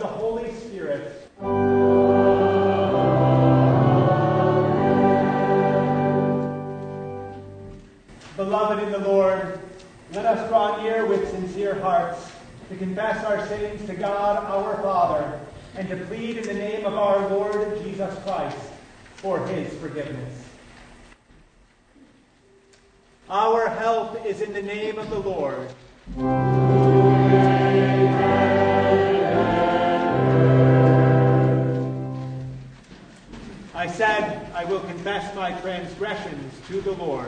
the Holy Spirit. Beloved in the Lord, let us draw near with sincere hearts to confess our sins to God our Father and to plead in the name of our Lord Jesus Christ for his forgiveness. Our help is in the name of the Lord. I said, I will confess my transgressions to the Lord.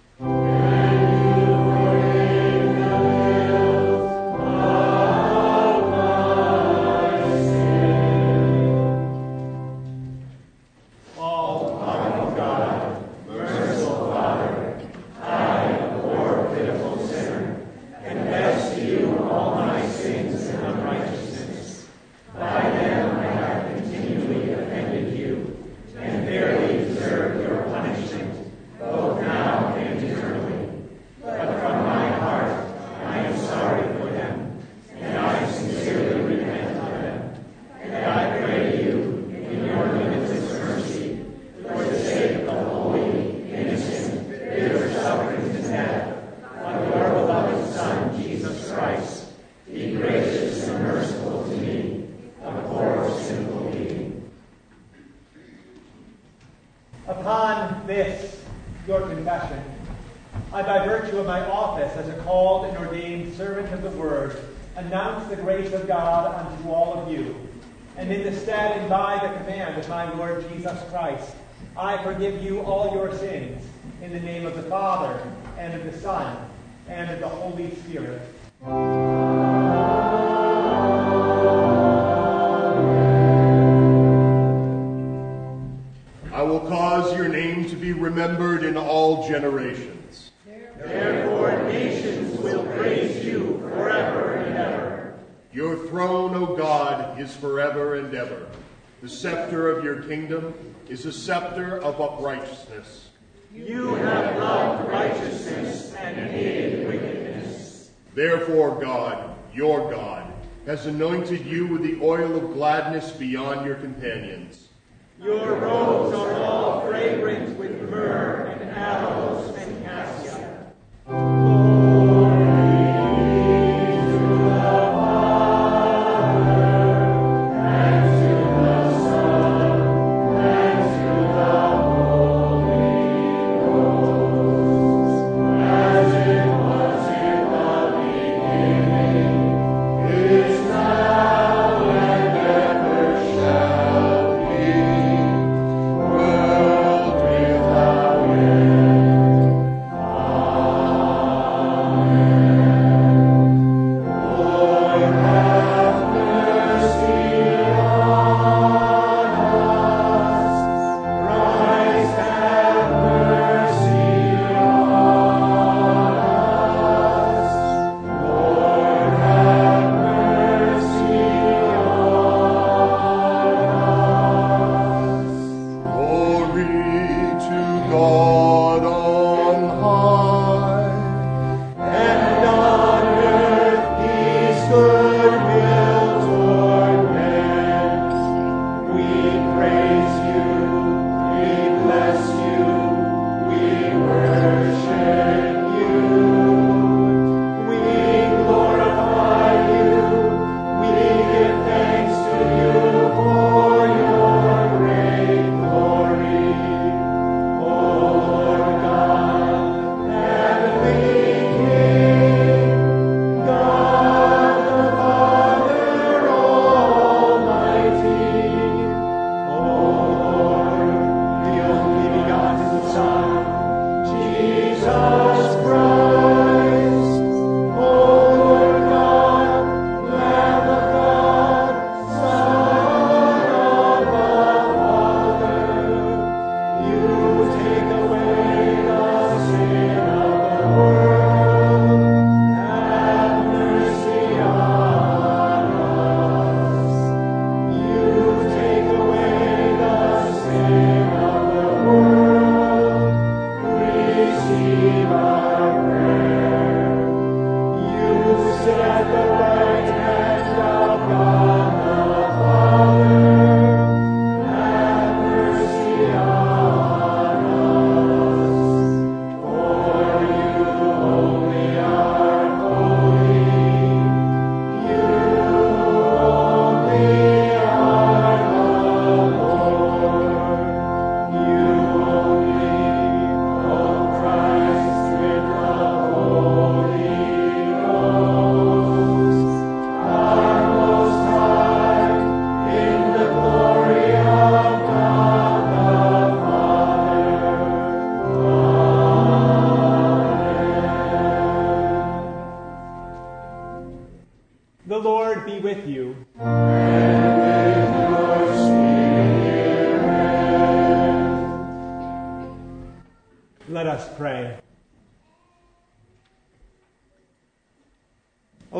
Upon this, your confession, I, by virtue of my office as a called and ordained servant of the Word, announce the grace of God unto all of you. And in the stead and by the command of my Lord Jesus Christ, I forgive you all your sins, in the name of the Father, and of the Son, and of the Holy Spirit. I will cause your name to be remembered in all generations. Therefore nations will praise you forever and ever. Your throne, O God, is forever and ever. The scepter of your kingdom is a scepter of uprightness. You have loved righteousness and hated wickedness. Therefore God, your God, has anointed you with the oil of gladness beyond your companions. Your robes are all fragrant with myrrh and aloes and cassia. World without end.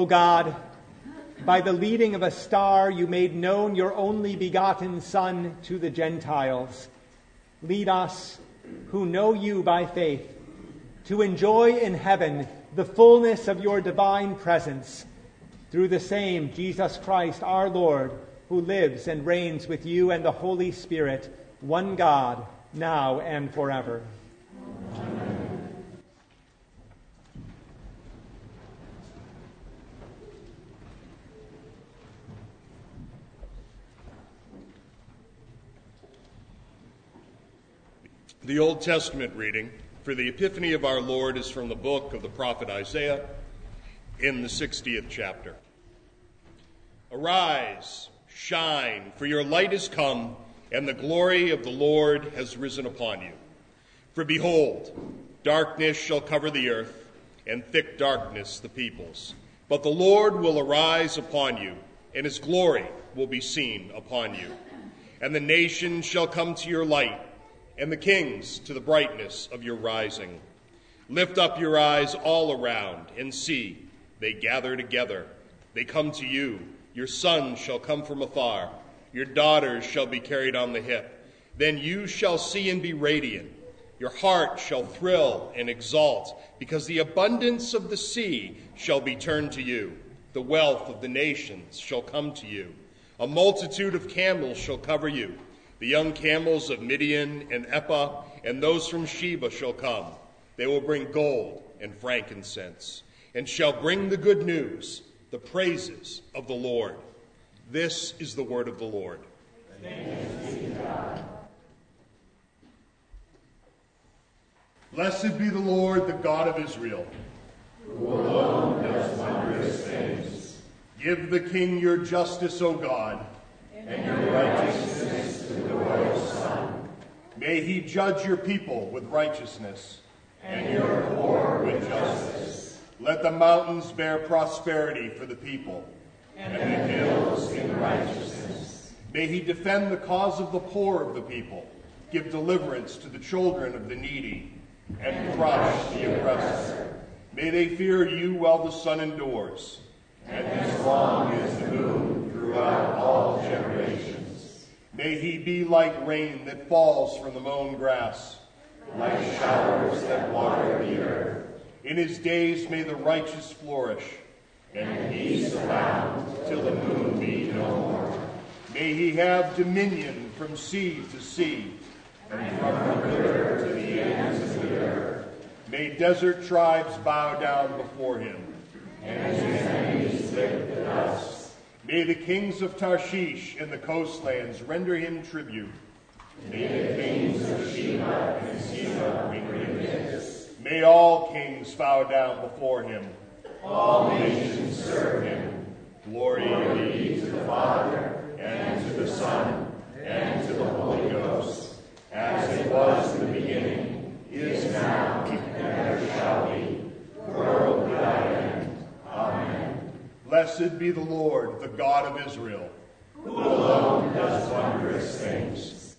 O God, by the leading of a star you made known your only begotten Son to the Gentiles. Lead us, who know you by faith, to enjoy in heaven the fullness of your divine presence, through the same Jesus Christ our Lord, who lives and reigns with you and the Holy Spirit, one God, now and forever. Amen. The Old Testament reading for the Epiphany of our Lord is from the book of the prophet Isaiah in the 60th chapter. Arise, shine, for your light is come, and the glory of the Lord has risen upon you. For behold, darkness shall cover the earth, and thick darkness the peoples. But the Lord will arise upon you, and his glory will be seen upon you. And the nations shall come to your light, and the kings to the brightness of your rising. Lift up your eyes all around, and see, they gather together. They come to you. Your sons shall come from afar. Your daughters shall be carried on the hip. Then you shall see and be radiant. Your heart shall thrill and exult, because the abundance of the sea shall be turned to you. The wealth of the nations shall come to you. A multitude of camels shall cover you. The young camels of Midian and Ephah, and those from Sheba shall come. They will bring gold and frankincense, and shall bring the good news, the praises of the Lord. This is the word of the Lord. Thanks be to God. Blessed be the Lord, the God of Israel, who alone does wondrous things. Give the king your justice, O God, and your righteousness to the royal Son. May he judge your people with righteousness, and your poor with justice. Let the mountains bear prosperity for the people, and the hills in righteousness. May he defend the cause of the poor of the people, give deliverance to the children of the needy, and crush the oppressor. May they fear you while the sun endures, and as long as the moon throughout all generations. May he be like rain that falls from the mown grass, like showers that water the earth. In his days may the righteous flourish, and peace abound till the moon be no more. May he have dominion from sea to sea, and from the river to the ends of the earth. May desert tribes bow down before him, and his enemies lick the dust. May the kings of Tarshish and the coastlands render him tribute. May the kings of Sheba and Seba bring gifts. May all kings bow down before him. All nations serve him. Glory be to the Father, and to the Son, and to the Holy Ghost, as it was in the beginning, is now, and ever shall be, world without end. Amen. Blessed be the Lord, the God of Israel, who alone does wondrous things.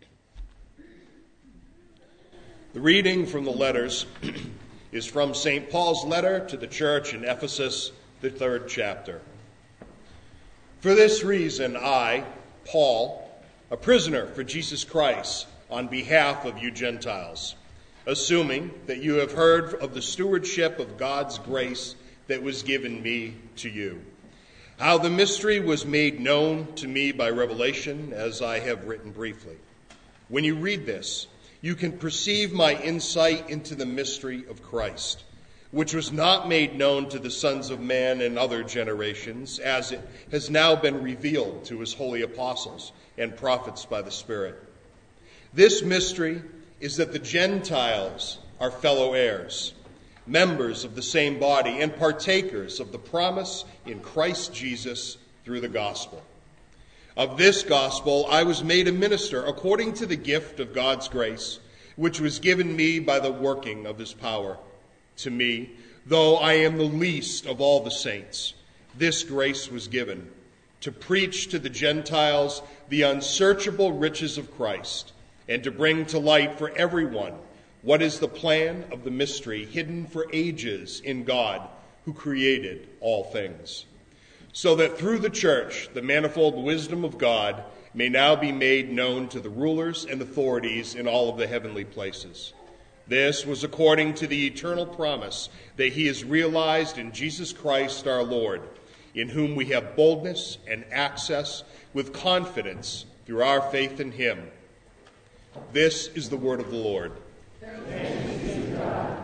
The reading from the letters is from St. Paul's letter to the church in Ephesus, the 3rd chapter. For this reason, I, Paul, a prisoner for Jesus Christ, on behalf of you Gentiles, assuming that you have heard of the stewardship of God's grace that was given me to you, how the mystery was made known to me by revelation, as I have written briefly. When you read this, you can perceive my insight into the mystery of Christ, which was not made known to the sons of man in other generations, as it has now been revealed to his holy apostles and prophets by the Spirit. This mystery is that the Gentiles are fellow heirs, members of the same body, and partakers of the promise in Christ Jesus through the gospel. Of this gospel I was made a minister according to the gift of God's grace, which was given me by the working of his power. To me, though I am the least of all the saints, this grace was given, to preach to the Gentiles the unsearchable riches of Christ, and to bring to light for everyone what is the plan of the mystery hidden for ages in God, who created all things, so that through the church the manifold wisdom of God may now be made known to the rulers and authorities in all of the heavenly places. This was according to the eternal promise that he is realized in Jesus Christ our Lord, in whom we have boldness and access with confidence through our faith in him. This is the word of the Lord. Thanks be to God.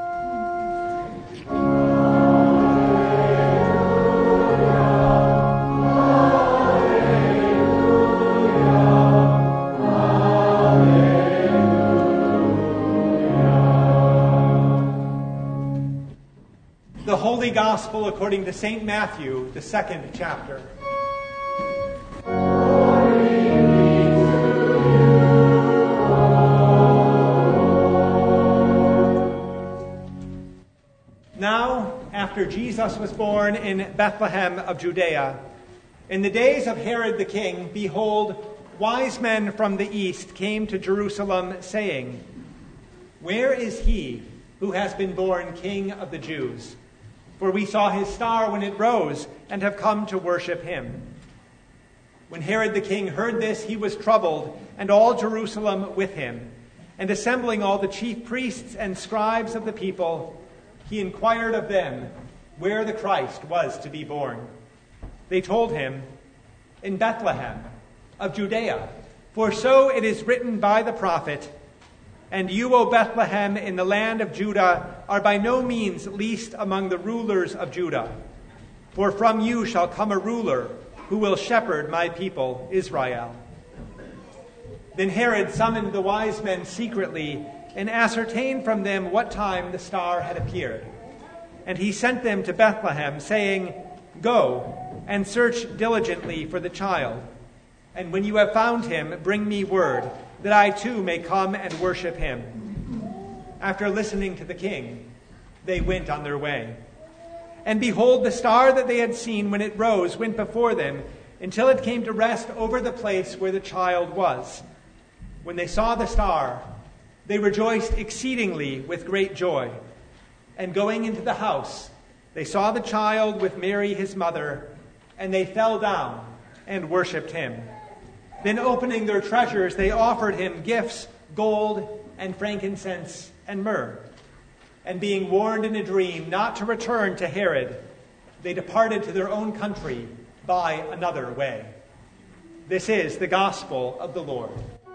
The Holy Gospel according to St. Matthew, the 2nd chapter. Now, after Jesus was born in Bethlehem of Judea, in the days of Herod the king, behold, wise men from the east came to Jerusalem, saying, "Where is he who has been born King of the Jews? For we saw his star when it rose, and have come to worship him." When Herod the king heard this, he was troubled, and all Jerusalem with him. And assembling all the chief priests and scribes of the people, he inquired of them where the Christ was to be born. They told him, "In Bethlehem of Judea, for so it is written by the prophet, 'And you, O Bethlehem, in the land of Judah, are by no means least among the rulers of Judah. For from you shall come a ruler who will shepherd my people Israel.'" Then Herod summoned the wise men secretly and ascertained from them what time the star had appeared. And he sent them to Bethlehem, saying, "Go and search diligently for the child. And when you have found him, bring me word, that I too may come and worship him." After listening to the king, they went on their way. And behold, the star that they had seen when it rose went before them, until it came to rest over the place where the child was. When they saw the star, they rejoiced exceedingly with great joy. And going into the house, they saw the child with Mary his mother, and they fell down and worshipped him. Then opening their treasures, they offered him gifts, gold and frankincense and myrrh. And being warned in a dream not to return to Herod, they departed to their own country by another way. This is the gospel of the Lord.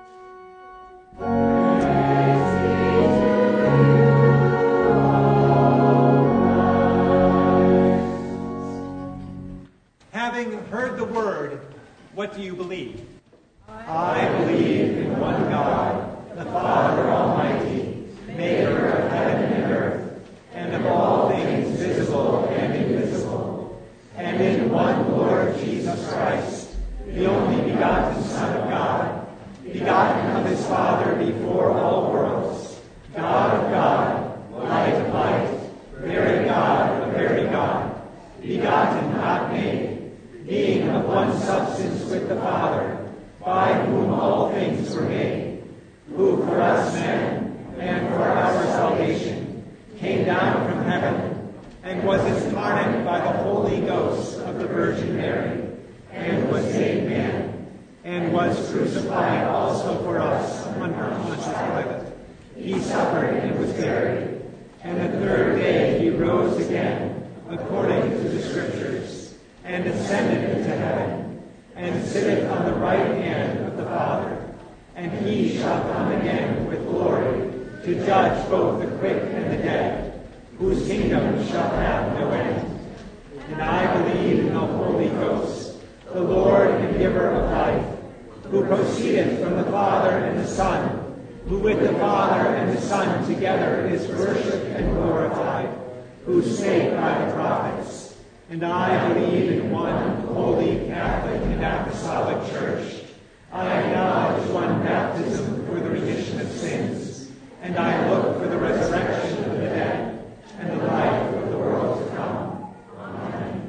Having heard the word, what do you believe? I believe in one God, the Father Almighty, maker of heaven and earth, and of all things visible and invisible, and in one Lord Jesus Christ, the only begotten Son of God, begotten of his Father before all worlds, God of God, light of light, very God of very God, begotten, not made, being of one substance with the Father, by whom all things were made, who for us men and for our salvation came down from heaven, and was incarnate by the Holy Ghost of the Virgin Mary, and was made man, and was crucified also for us under Pontius Pilate. He suffered and was buried, and the third day he rose again, according to the Scriptures, and ascended into heaven, and sitteth on the right hand of the Father. And he shall come again with glory, to judge both the quick and the dead, whose kingdom shall have no end. And I believe in the Holy Ghost, the Lord and giver of life, who proceedeth from the Father and the Son, who with the Father and the Son together is worshipped and glorified, who spake by the prophets. And I believe in one holy, Catholic, and apostolic church. I acknowledge one baptism for the remission of sins, and I look for the resurrection of the dead and the life of the world to come. Amen.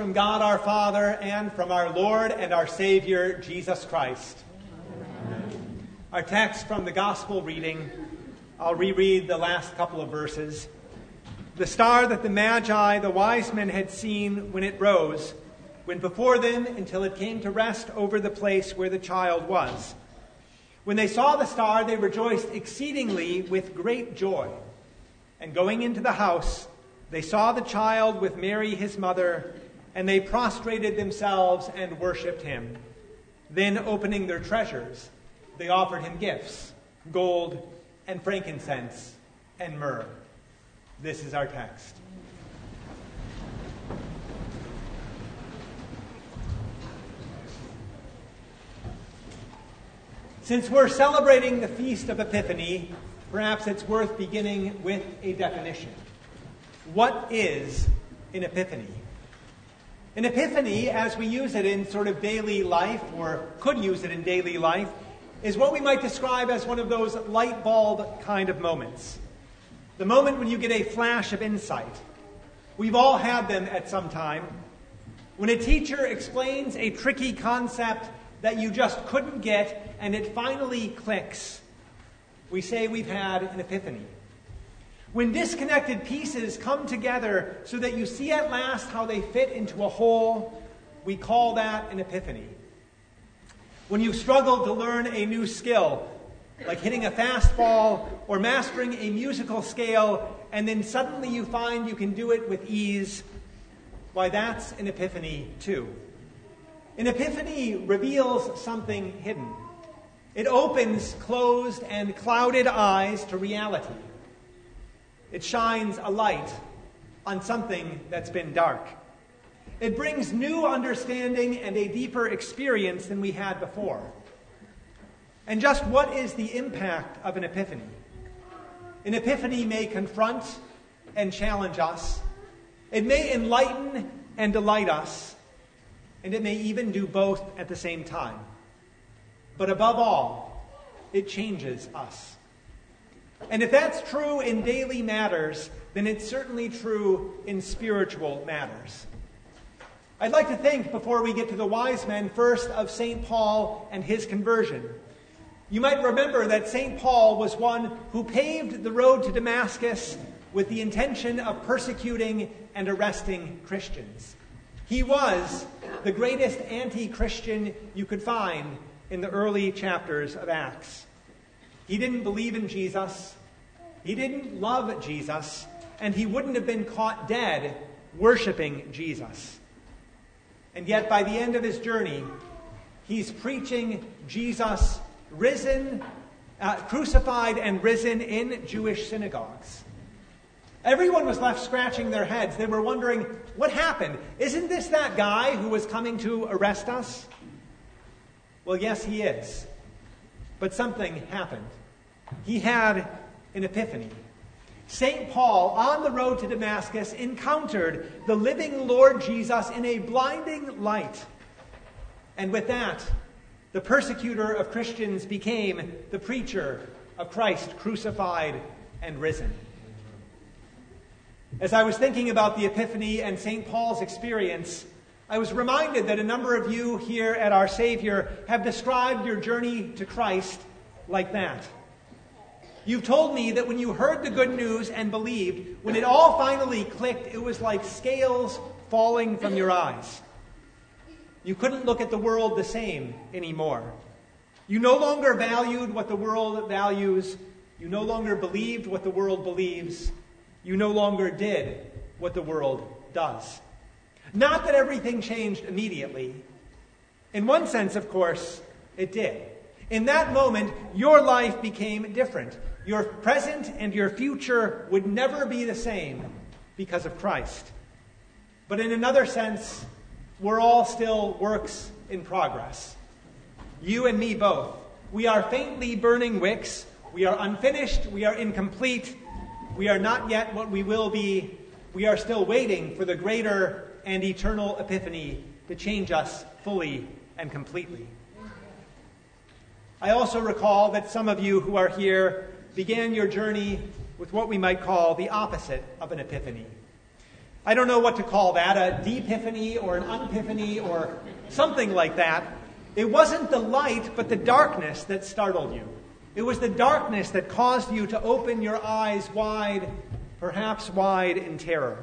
from God our Father and from our Lord and our Savior, Jesus Christ. Amen. Our text from the Gospel reading, I'll reread the last couple of verses. The star that the Magi, the wise men, had seen when it rose, went before them until it came to rest over the place where the child was. When they saw the star, they rejoiced exceedingly with great joy. And going into the house, they saw the child with Mary his mother, and they prostrated themselves and worshipped him. Then, opening their treasures, they offered him gifts, gold and frankincense and myrrh. This is our text. Since we're celebrating the Feast of Epiphany, perhaps it's worth beginning with a definition. What is an epiphany? An epiphany, as we use it in sort of daily life, or could use it in daily life, is what we might describe as one of those light bulb kind of moments. The moment when you get a flash of insight. We've all had them at some time. When a teacher explains a tricky concept that you just couldn't get and it finally clicks, we say we've had an epiphany. When disconnected pieces come together so that you see at last how they fit into a whole, we call that an epiphany. When you've struggled to learn a new skill, like hitting a fastball or mastering a musical scale, and then suddenly you find you can do it with ease, why, that's an epiphany too. An epiphany reveals something hidden. It opens closed and clouded eyes to reality. It shines a light on something that's been dark. It brings new understanding and a deeper experience than we had before. And just what is the impact of an epiphany? An epiphany may confront and challenge us. It may enlighten and delight us. And it may even do both at the same time. But above all, it changes us. And if that's true in daily matters, then it's certainly true in spiritual matters. I'd like to think, before we get to the wise men, first of St. Paul and his conversion. You might remember that St. Paul was one who paved the road to Damascus with the intention of persecuting and arresting Christians. He was the greatest anti-Christian you could find in the early chapters of Acts. He didn't believe in Jesus, he didn't love Jesus, and he wouldn't have been caught dead worshiping Jesus. And yet by the end of his journey, he's preaching Jesus risen, crucified and risen in Jewish synagogues. Everyone was left scratching their heads. They were wondering, what happened? Isn't this that guy who was coming to arrest us? Well, yes, he is. But something happened. He had an epiphany. St. Paul, on the road to Damascus, encountered the living Lord Jesus in a blinding light. And with that, the persecutor of Christians became the preacher of Christ crucified and risen. As I was thinking about the Epiphany and St. Paul's experience, I was reminded that a number of you here at Our Savior have described your journey to Christ like that. You've told me that when you heard the good news and believed, when it all finally clicked, it was like scales falling from your eyes. You couldn't look at the world the same anymore. You no longer valued what the world values. You no longer believed what the world believes. You no longer did what the world does. Not that everything changed immediately. In one sense, of course, it did. In that moment, your life became different. Your present and your future would never be the same because of Christ. But in another sense, we're all still works in progress. You and me both. We are faintly burning wicks. We are unfinished. We are incomplete. We are not yet what we will be. We are still waiting for the greater and eternal epiphany to change us fully and completely. I also recall that some of you who are here began your journey with what we might call the opposite of an epiphany. I don't know what to call that, a de-epiphany or an unepiphany or something like that. It wasn't the light, but the darkness that startled you. It was the darkness that caused you to open your eyes wide, perhaps wide in terror.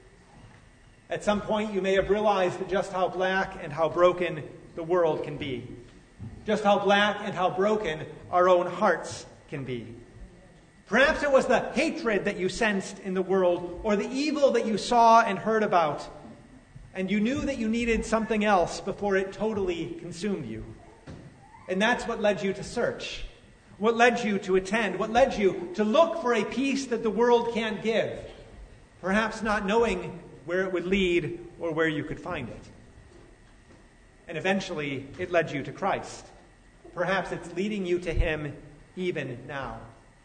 At some point, you may have realized just how black and how broken the world can be. Just how black and how broken our own hearts can be. Perhaps it was the hatred that you sensed in the world, or the evil that you saw and heard about, and you knew that you needed something else before it totally consumed you. And that's what led you to search, what led you to attend, what led you to look for a peace that the world can't give, perhaps not knowing where it would lead or where you could find it. And eventually, it led you to Christ. Perhaps it's leading you to him even now.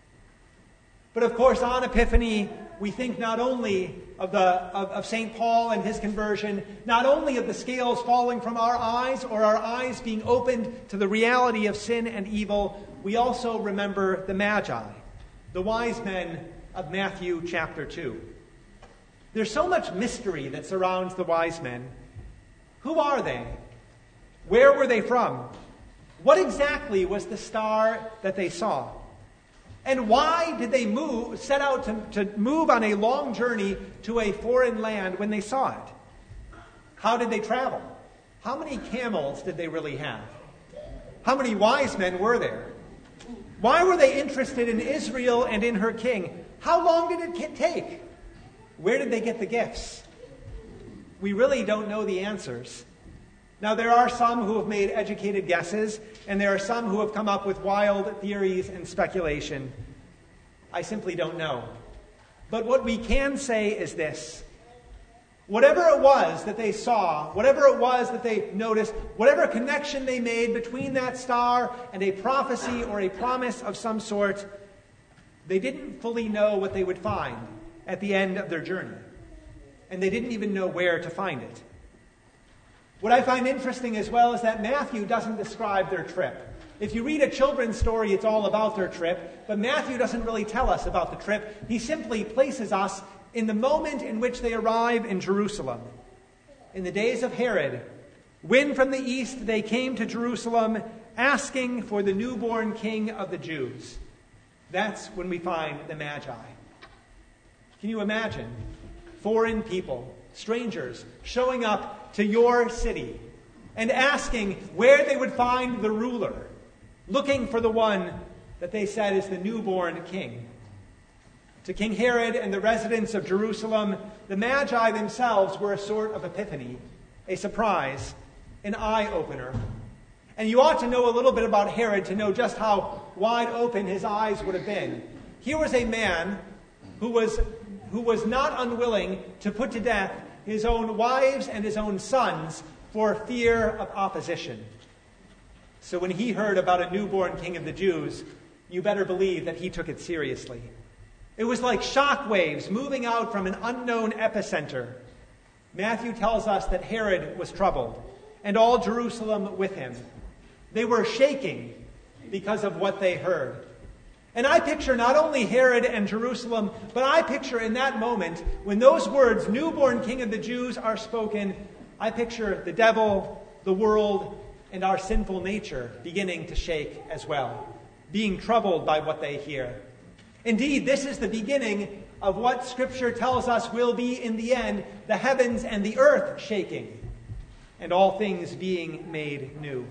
But of course, on Epiphany, we think not only of St. Paul and his conversion, not only of the scales falling from our eyes or our eyes being opened to the reality of sin and evil, we also remember the Magi, the wise men of Matthew chapter 2. There's so much mystery that surrounds the wise men. Who are they? Where were they from? What exactly was the star that they saw? And why did they set out to move on a long journey to a foreign land when they saw it? How did they travel? How many camels did they really have? How many wise men were there? Why were they interested in Israel and in her king? How long did it take? Where did they get the gifts? We really don't know the answers. Now, there are some who have made educated guesses, and there are some who have come up with wild theories and speculation. I simply don't know. But what we can say is this. Whatever it was that they saw, whatever it was that they noticed, whatever connection they made between that star and a prophecy or a promise of some sort, they didn't fully know what they would find at the end of their journey. And they didn't even know where to find it. What I find interesting as well is that Matthew doesn't describe their trip. If you read a children's story, it's all about their trip, but Matthew doesn't really tell us about the trip. He simply places us in the moment in which they arrive in Jerusalem. In the days of Herod, when from the east they came to Jerusalem asking for the newborn king of the Jews. That's when we find the Magi. Can you imagine foreign people, strangers, showing up to your city and asking where they would find the ruler, looking for the one that they said is the newborn king? To King Herod and the residents of Jerusalem, the Magi themselves were a sort of epiphany, a surprise, an eye-opener. And you ought to know a little bit about Herod to know just how wide open his eyes would have been. Here was a man who was not unwilling to put to death his own wives and his own sons for fear of opposition. So when he heard about a newborn king of the Jews, you better believe that he took it seriously. It was like shock waves moving out from an unknown epicenter. Matthew tells us that Herod was troubled, and all Jerusalem with him. They were shaking because of what they heard. And I picture not only Herod and Jerusalem, but I picture in that moment, when those words, newborn king of the Jews, are spoken, I picture the devil, the world, and our sinful nature beginning to shake as well, being troubled by what they hear. Indeed, this is the beginning of what Scripture tells us will be in the end, the heavens and the earth shaking, and all things being made new.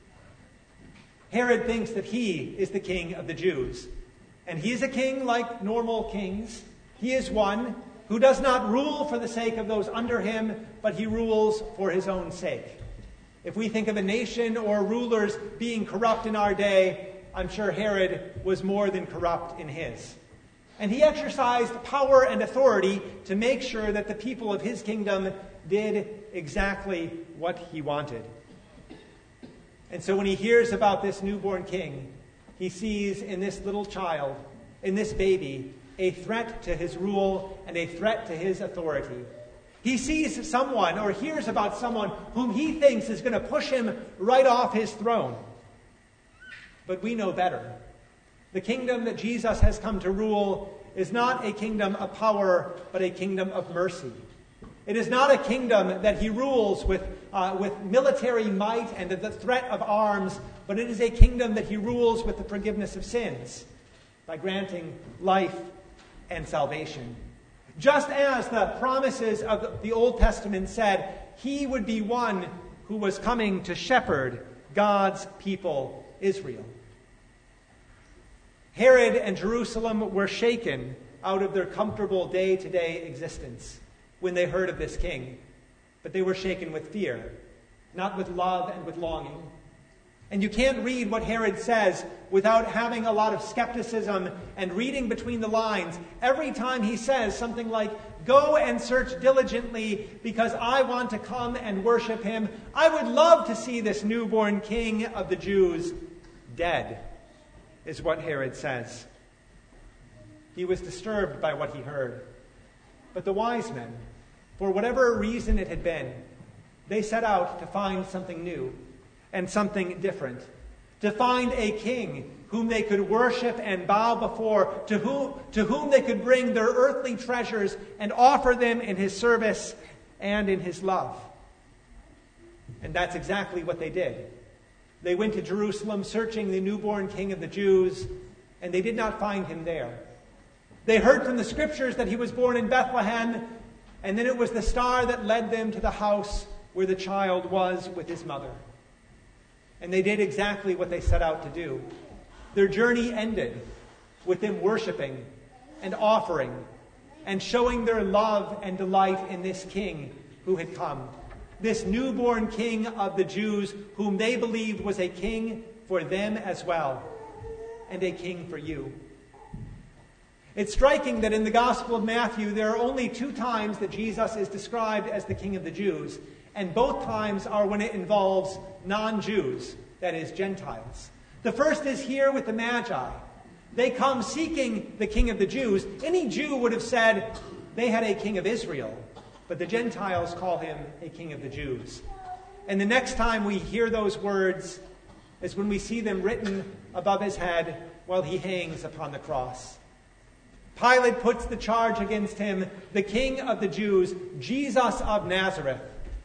Herod thinks that he is the king of the Jews. And he is a king like normal kings. He is one who does not rule for the sake of those under him, but he rules for his own sake. If we think of a nation or rulers being corrupt in our day, I'm sure Herod was more than corrupt in his. And he exercised power and authority to make sure that the people of his kingdom did exactly what he wanted. And so when he hears about this newborn king, he sees in this little child, in this baby, a threat to his rule and a threat to his authority. He sees someone or hears about someone whom he thinks is going to push him right off his throne. But we know better. The kingdom that Jesus has come to rule is not a kingdom of power, but a kingdom of mercy. It is not a kingdom that he rules with military might and the threat of arms, but it is a kingdom that he rules with the forgiveness of sins by granting life and salvation. Just as the promises of the Old Testament said, he would be one who was coming to shepherd God's people, Israel. Herod and Jerusalem were shaken out of their comfortable day-to-day existence when they heard of this king. But they were shaken with fear, not with love and with longing. And you can't read what Herod says without having a lot of skepticism and reading between the lines. Every time he says something like, "Go and search diligently because I want to come and worship him. I would love to see this newborn king of the Jews dead," is what Herod says. He was disturbed by what he heard. But the wise men, for whatever reason it had been, they set out to find something new and something different, to find a king whom they could worship and bow before, to whom they could bring their earthly treasures and offer them in his service and in his love. And that's exactly what they did. They went to Jerusalem searching the newborn king of the Jews, and they did not find him there. They heard from the scriptures that he was born in Bethlehem, and then it was the star that led them to the house where the child was with his mother. And they did exactly what they set out to do. Their journey ended with them worshiping and offering and showing their love and delight in this king who had come, this newborn king of the Jews whom they believed was a king for them as well, and a king for you. It's striking that in the Gospel of Matthew, there are only 2 times that Jesus is described as the King of the Jews, and both times are when it involves non-Jews, that is, Gentiles. The first is here with the Magi. They come seeking the King of the Jews. Any Jew would have said they had a King of Israel, but the Gentiles call him a King of the Jews. And the next time we hear those words is when we see them written above his head while he hangs upon the cross. Pilate puts the charge against him, the King of the Jews, Jesus of Nazareth.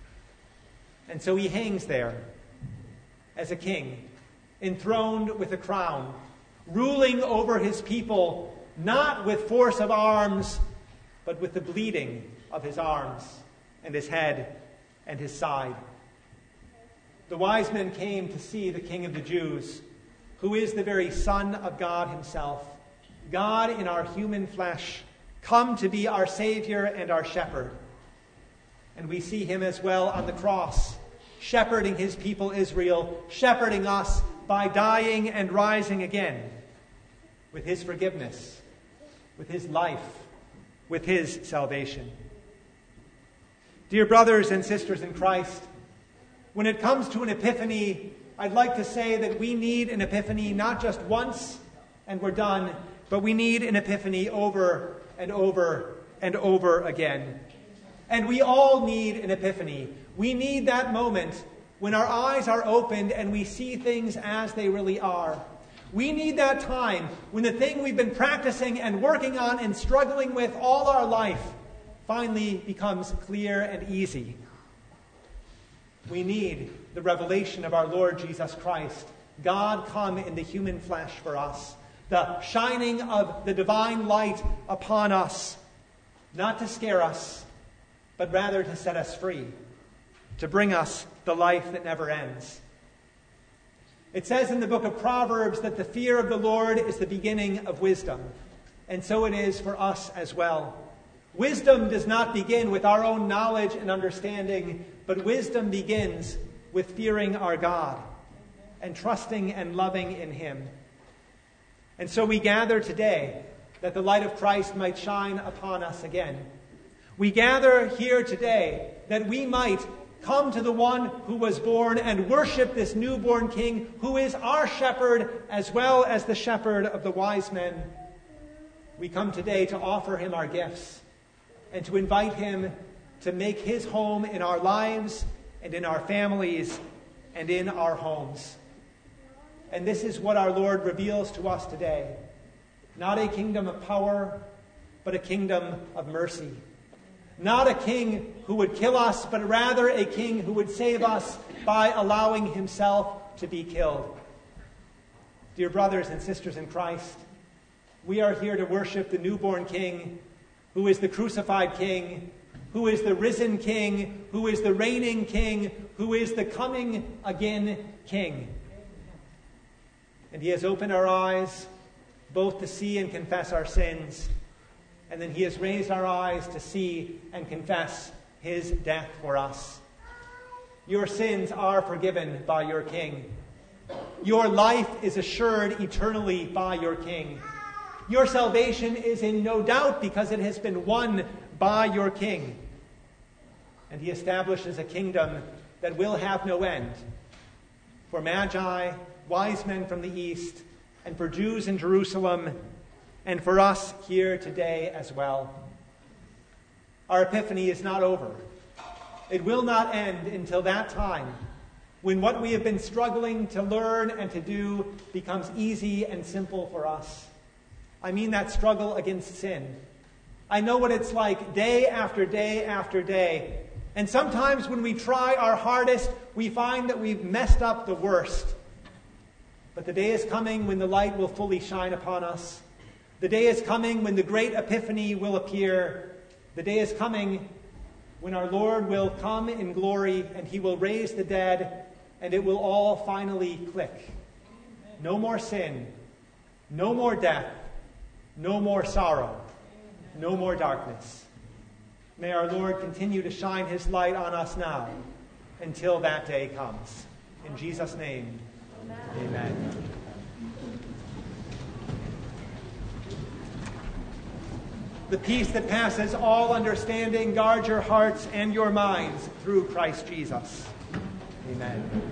And so he hangs there as a king, enthroned with a crown, ruling over his people, not with force of arms, but with the bleeding of his arms and his head and his side. The wise men came to see the King of the Jews, who is the very Son of God himself, God in our human flesh, come to be our Savior and our shepherd. And we see him as well on the cross, shepherding his people Israel, shepherding us by dying and rising again with his forgiveness, with his life, with his salvation. Dear brothers and sisters in Christ, when it comes to an epiphany, I'd like to say that we need an epiphany not just once and we're done, but we need an epiphany over and over and over again. And we all need an epiphany. We need that moment when our eyes are opened and we see things as they really are. We need that time when the thing we've been practicing and working on and struggling with all our life finally becomes clear and easy. We need the revelation of our Lord Jesus Christ, God come in the human flesh for us, the shining of the divine light upon us, not to scare us, but rather to set us free, to bring us the life that never ends. It says in the book of Proverbs that the fear of the Lord is the beginning of wisdom, and so it is for us as well. Wisdom does not begin with our own knowledge and understanding, but wisdom begins with fearing our God and trusting and loving in him. And so we gather today that the light of Christ might shine upon us again. We gather here today that we might come to the one who was born and worship this newborn king who is our shepherd as well as the shepherd of the wise men. We come today to offer him our gifts and to invite him to make his home in our lives and in our families and in our homes. And this is what our Lord reveals to us today. Not a kingdom of power, but a kingdom of mercy. not a king who would kill us, but rather a king who would save us by allowing himself to be killed. Dear brothers and sisters in Christ, we are here to worship the newborn King, who is the crucified King, who is the risen King, who is the reigning King, who is the coming again King. And he has opened our eyes both to see and confess our sins, and then he has raised our eyes to see and confess his death for us. Your sins are forgiven by your King. Your life is assured eternally by your King. Your salvation is in no doubt because it has been won by your King. And he establishes a kingdom that will have no end. For Magi, wise men from the east, and for Jews in Jerusalem, and for us here today as well. Our Epiphany is not over. It will not end until that time when what we have been struggling to learn and to do becomes easy and simple for us. I mean that struggle against sin. I know what it's like day after day after day. And sometimes when we try our hardest, we find that we've messed up the worst. But the day is coming when the light will fully shine upon us. The day is coming when the great Epiphany will appear. The day is coming when our Lord will come in glory and he will raise the dead, and it will all finally click. No more sin, no more death, no more sorrow, no more darkness. May our Lord continue to shine his light on us now until that day comes. In Jesus' name, amen. The peace that passes all understanding guard your hearts and your minds through Christ Jesus. Amen.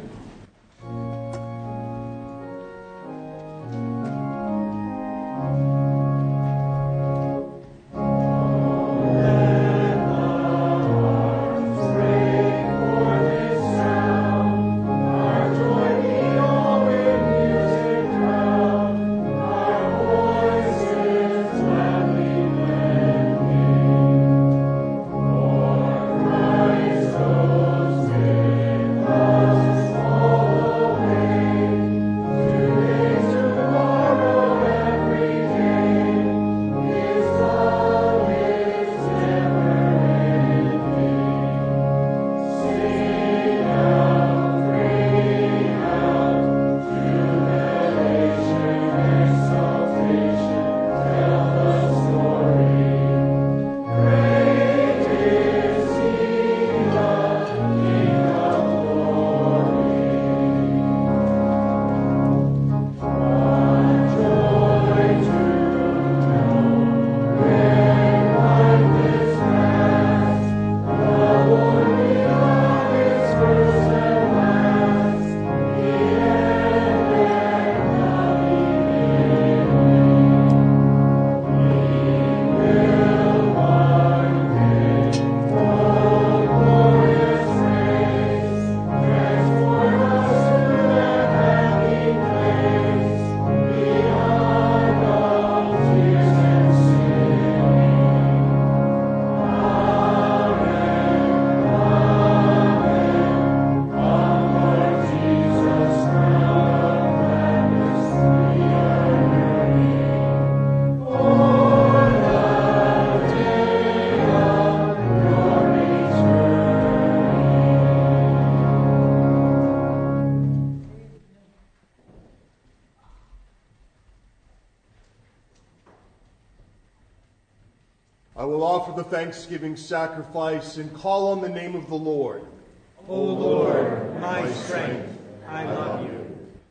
I will offer the thanksgiving sacrifice and call on the name of the Lord. O Lord, my strength, I love you.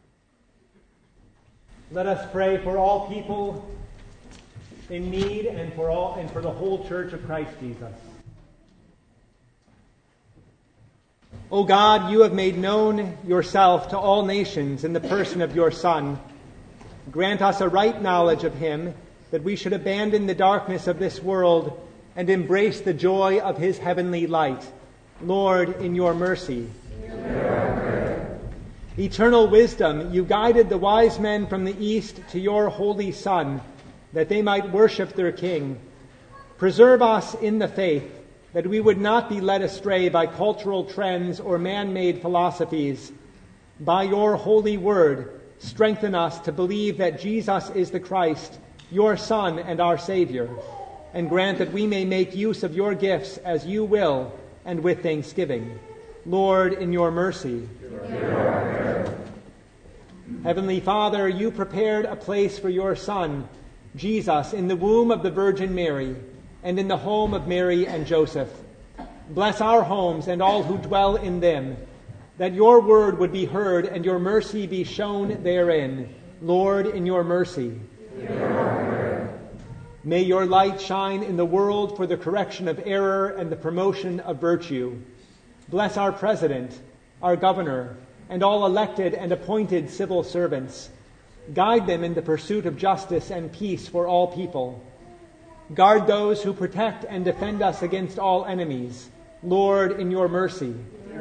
Let us pray for all people in need and for the whole Church of Christ Jesus. O God, you have made known yourself to all nations in the person of your Son. Grant us a right knowledge of him, that we should abandon the darkness of this world and embrace the joy of his heavenly light. Lord, in your mercy. Eternal wisdom, you guided the wise men from the east to your holy Son, that they might worship their King. Preserve us in the faith, that we would not be led astray by cultural trends or man-made philosophies. By your holy word, strengthen us to believe that Jesus is the Christ, your Son and our Savior, and grant that we may make use of your gifts as you will and with thanksgiving. Lord, in your mercy. Heavenly Father, you prepared a place for your Son, Jesus, in the womb of the Virgin Mary and in the home of Mary and Joseph. Bless our homes and all who dwell in them, that your word would be heard and your mercy be shown therein. Lord, in your mercy. May your light shine in the world for the correction of error and the promotion of virtue. Bless our president, our governor, and all elected and appointed civil servants. Guide them in the pursuit of justice and peace for all people. Guard those who protect and defend us against all enemies. Lord, in your mercy.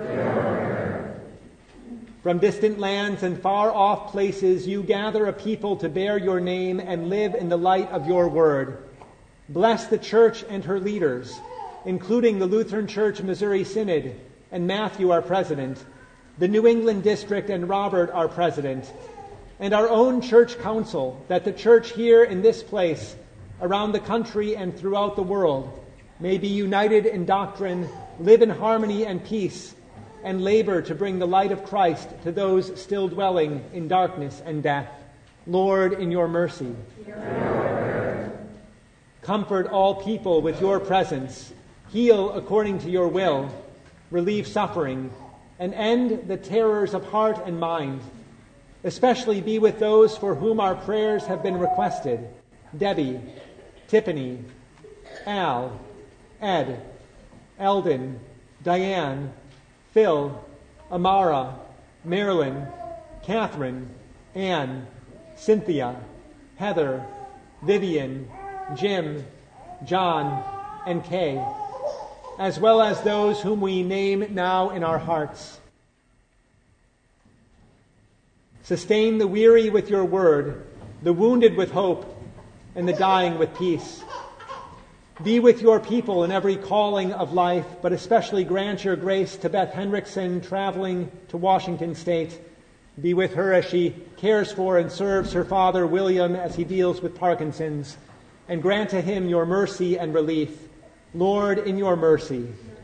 From distant lands and far-off places, you gather a people to bear your name and live in the light of your word. Bless the church and her leaders, including the Lutheran Church Missouri Synod and Matthew, our president, the New England District and Robert, our president, and our own church council, that the church here in this place, around the country and throughout the world, may be united in doctrine, live in harmony and peace, and labor to bring the light of Christ to those still dwelling in darkness and death. Lord, in your mercy. Comfort all people with your presence, heal according to your will, relieve suffering, and end the terrors of heart and mind. Especially be with those for whom our prayers have been requested: Debbie, Tiffany, Al, Ed, Eldon, Diane, Phil, Amara, Marilyn, Catherine, Anne, Cynthia, Heather, Vivian, Jim, John, and Kay, as well as those whom we name now in our hearts. Sustain the weary with your word, the wounded with hope, and the dying with peace. Be with your people in every calling of life, but especially grant your grace to Beth Hendrickson traveling to Washington State. Be with her as she cares for and serves her father, William, as he deals with Parkinson's, and grant to him your mercy and relief. Lord, in your mercy.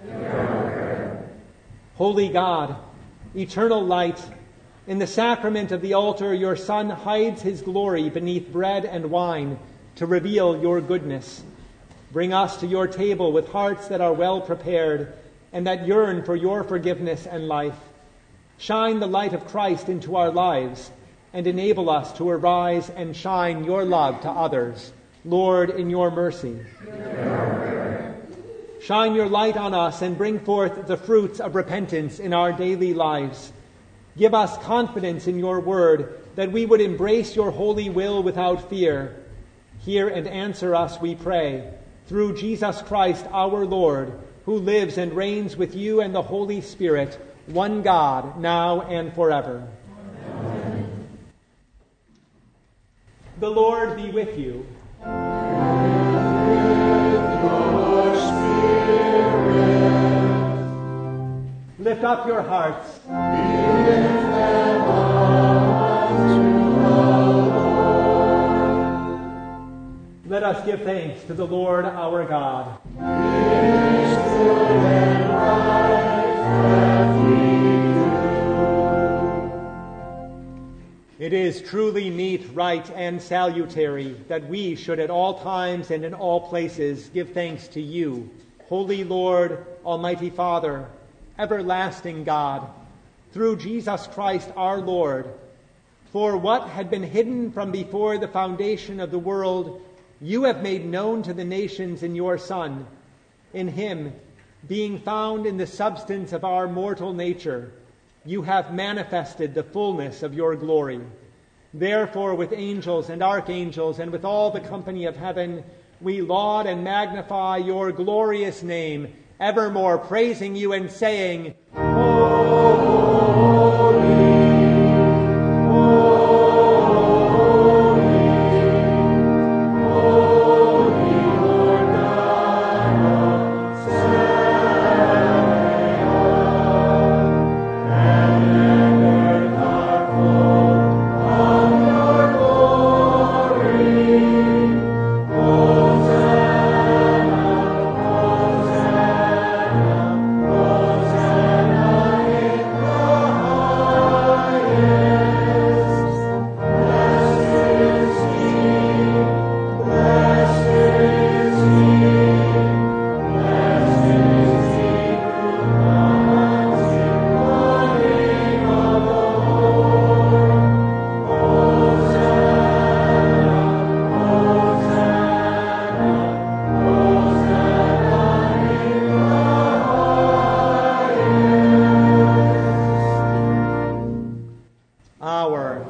Holy God, eternal light, in the sacrament of the altar, your Son hides his glory beneath bread and wine to reveal your goodness. Bring us to your table with hearts that are well prepared and that yearn for your forgiveness and life. Shine the light of Christ into our lives and enable us to arise and shine your love to others. Lord, in your mercy. Shine your light on us and bring forth the fruits of repentance in our daily lives. Give us confidence in your word, that we would embrace your holy will without fear. Hear and answer us, we pray, through Jesus Christ our Lord, who lives and reigns with you and the Holy Spirit, one God, now and forever. Amen. The Lord be with you. Lift up your hearts. Let us give thanks to the Lord our God. It is good and right that we do. It is truly meet, right, and salutary that we should at all times and in all places give thanks to you, Holy Lord, Almighty Father, everlasting God, through Jesus Christ our Lord. For what had been hidden from before the foundation of the world, you have made known to the nations in your Son. In him, being found in the substance of our mortal nature, you have manifested the fullness of your glory. Therefore, with angels and archangels and with all the company of heaven, we laud and magnify your glorious name, evermore praising you and saying, Holy, holy, holy Lord God of Sabaoth.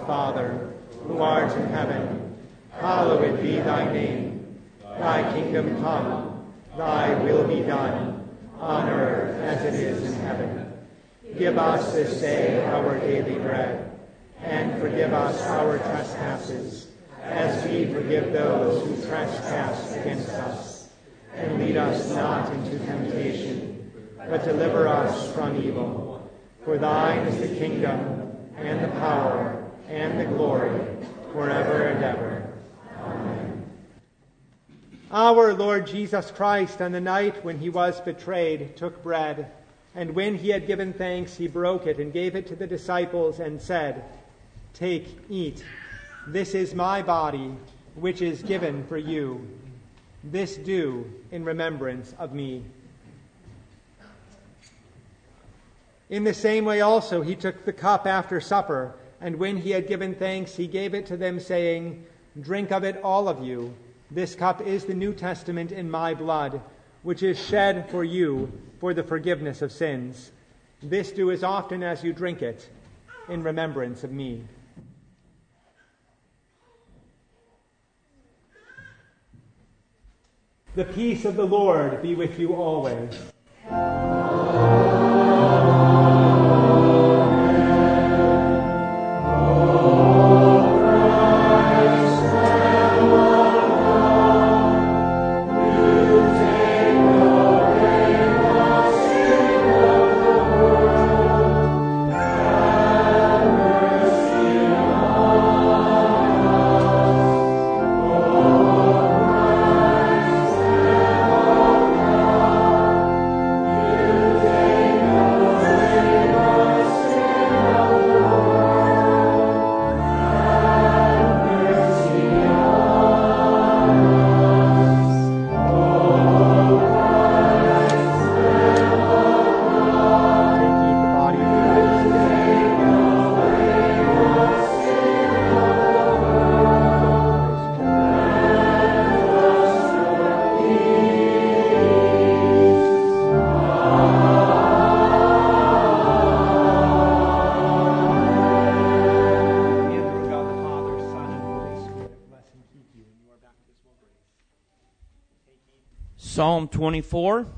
Father, who art in heaven, hallowed be thy name. Thy kingdom come, thy will be done, on earth as it is in heaven. Give us this day our daily bread, and forgive us our trespasses, as we forgive those who trespass against us. And lead us not into temptation, but deliver us from evil. For thine is the kingdom, and the power, and the glory, forever and ever. Amen. Our Lord Jesus Christ, on the night when he was betrayed, took bread, and when he had given thanks, he broke it and gave it to the disciples and said, "Take, eat. This is my body, which is given for you. This do in remembrance of me." In the same way also he took the cup after supper, and when he had given thanks, he gave it to them, saying, "Drink of it, all of you. This cup is the New Testament in my blood, which is shed for you for the forgiveness of sins. This do as often as you drink it in remembrance of me." The peace of the Lord be with you always. Psalm 24.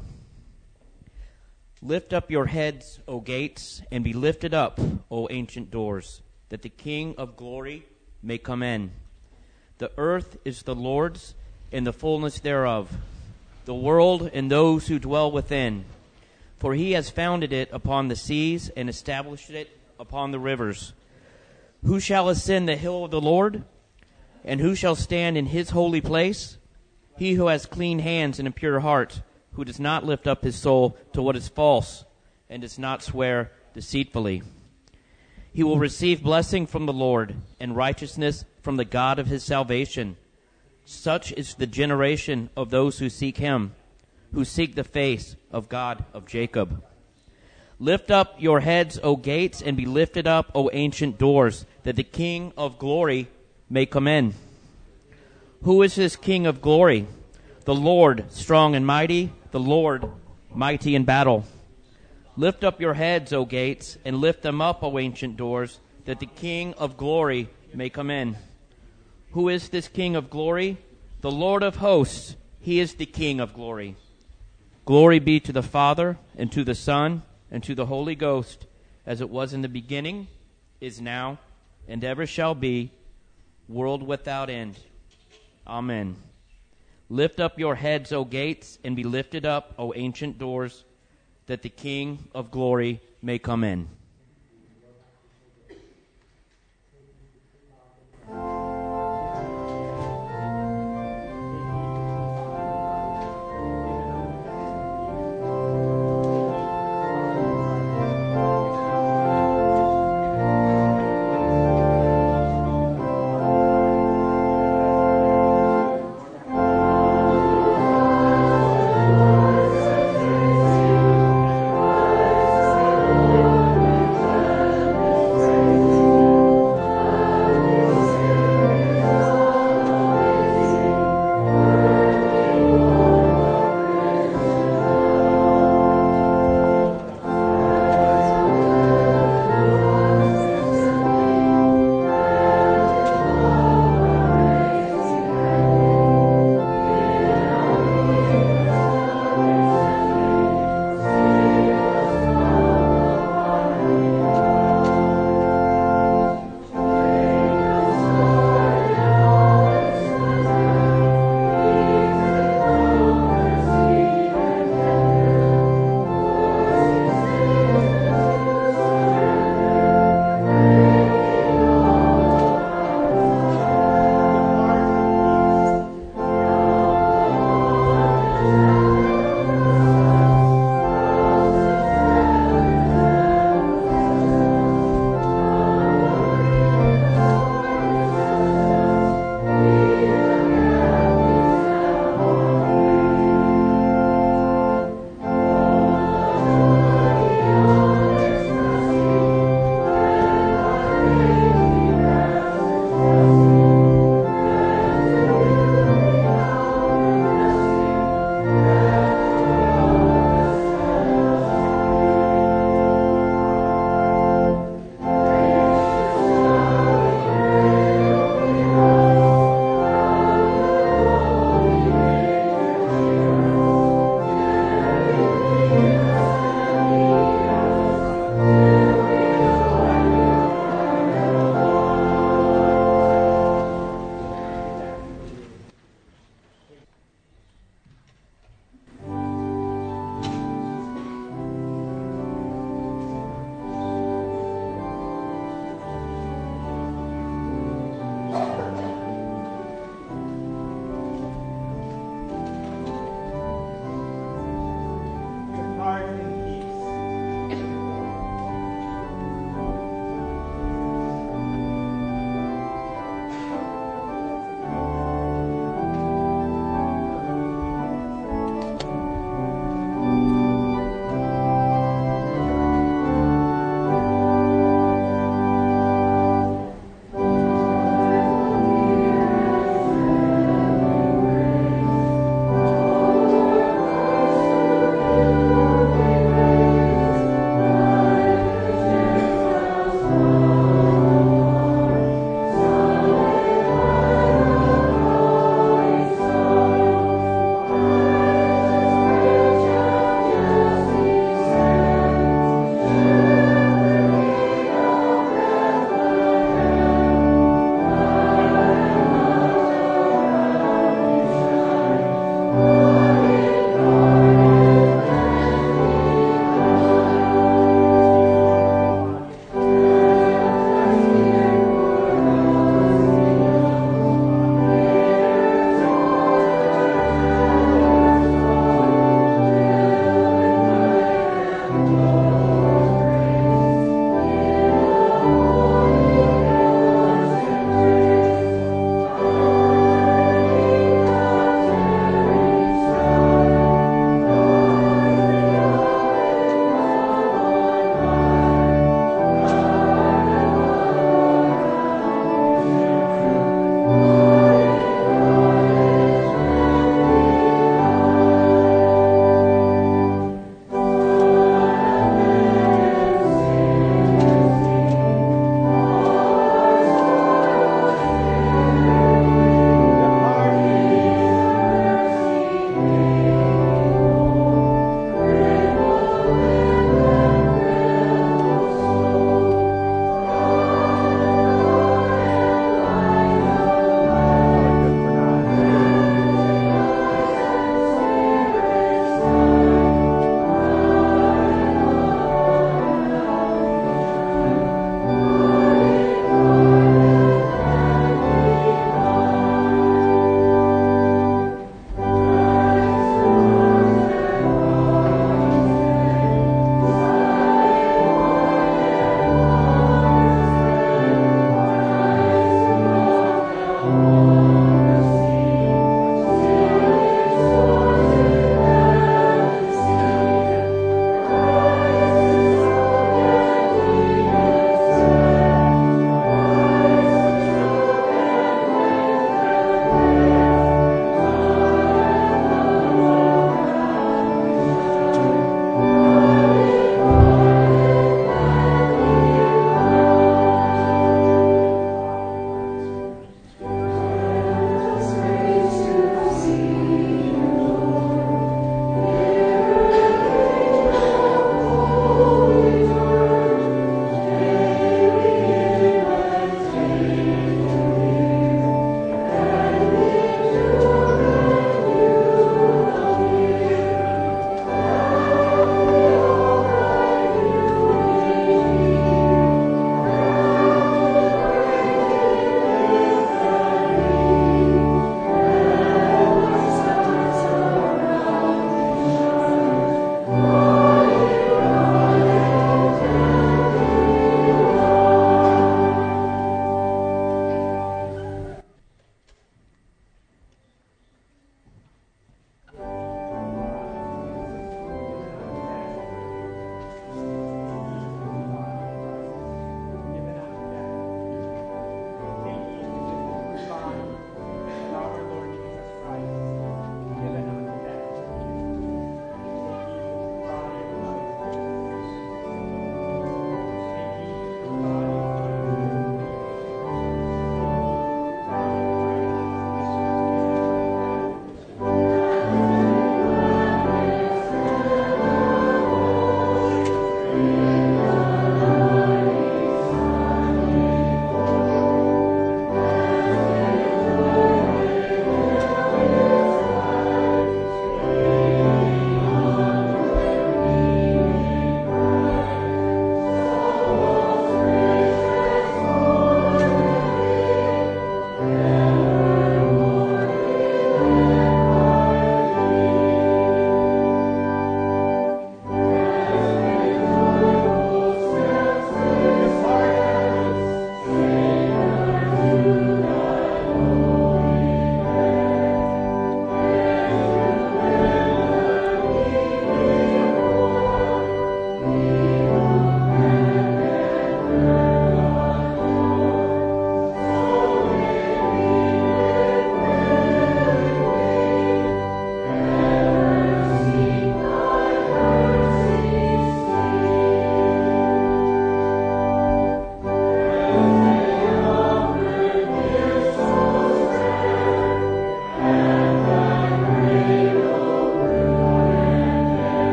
Lift up your heads, O gates, and be lifted up, O ancient doors, that the King of glory may come in. The earth is the Lord's, and the fullness thereof, the world and those who dwell within. For he has founded it upon the seas and established it upon the rivers. Who shall ascend the hill of the Lord? And who shall stand in his holy place? He who has clean hands and a pure heart, who does not lift up his soul to what is false, and does not swear deceitfully. He will receive blessing from the Lord, and righteousness from the God of his salvation. Such is the generation of those who seek him, who seek the face of God of Jacob. Lift up your heads, O gates, and be lifted up, O ancient doors, that the King of glory may come in. Who is this King of glory? The Lord, strong and mighty, the Lord, mighty in battle. Lift up your heads, O gates, and lift them up, O ancient doors, that the King of glory may come in. Who is this King of glory? The Lord of hosts, he is the King of glory. Glory be to the Father, and to the Son, and to the Holy Ghost, as it was in the beginning, is now, and ever shall be, world without end. Amen. Lift up your heads, O gates, and be lifted up, O ancient doors, that the King of glory may come in.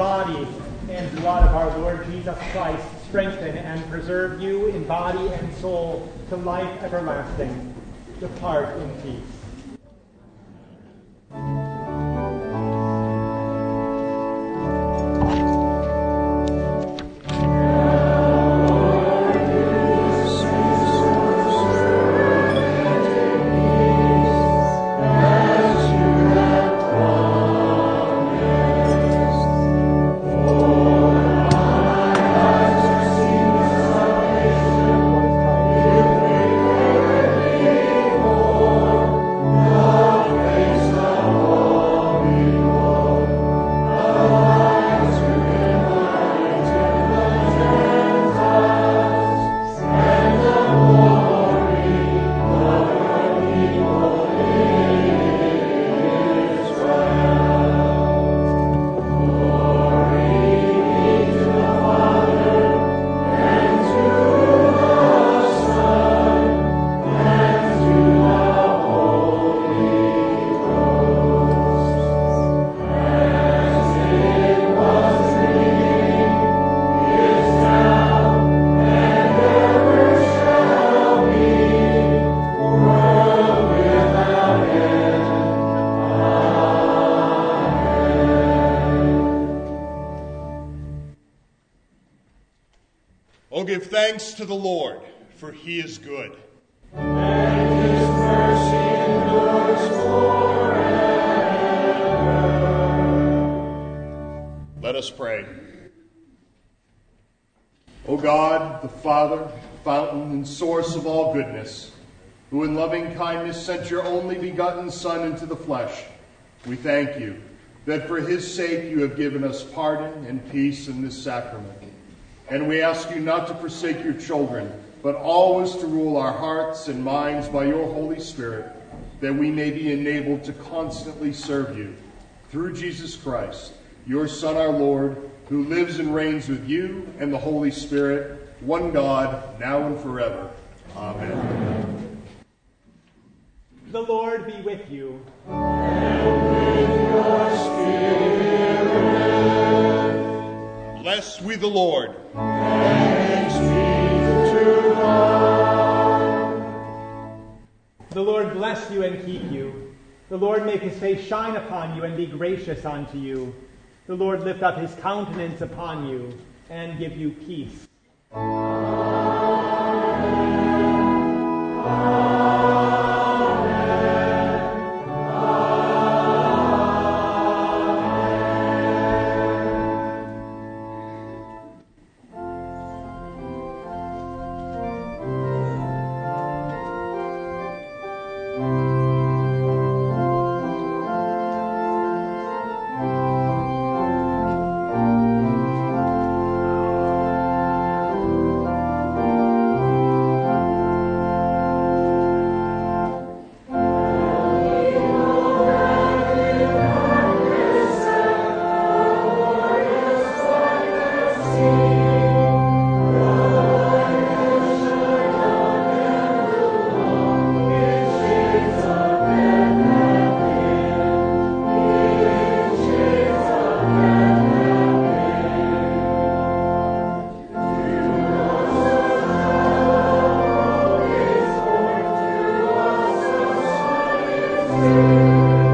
body and blood of our Lord Jesus Christ strengthen and preserve you in body and soul to life everlasting. Depart in peace. Oh, give thanks to the Lord, for he is good. And his mercy endures forever. Let us pray. O God, the Father, fountain and source of all goodness, who in loving kindness sent your only begotten Son into the flesh, we thank you that for his sake you have given us pardon and peace in this sacrament. And we ask you not to forsake your children, but always to rule our hearts and minds by your Holy Spirit, that we may be enabled to constantly serve you. Through Jesus Christ, your Son, our Lord, who lives and reigns with you and the Holy Spirit, one God, now and forever. Amen. The Lord be with you. And with your spirit. Bless we the Lord. Thanks be to God. The Lord bless you and keep you. The Lord make his face shine upon you and be gracious unto you. The Lord lift up his countenance upon you and give you peace. Amen.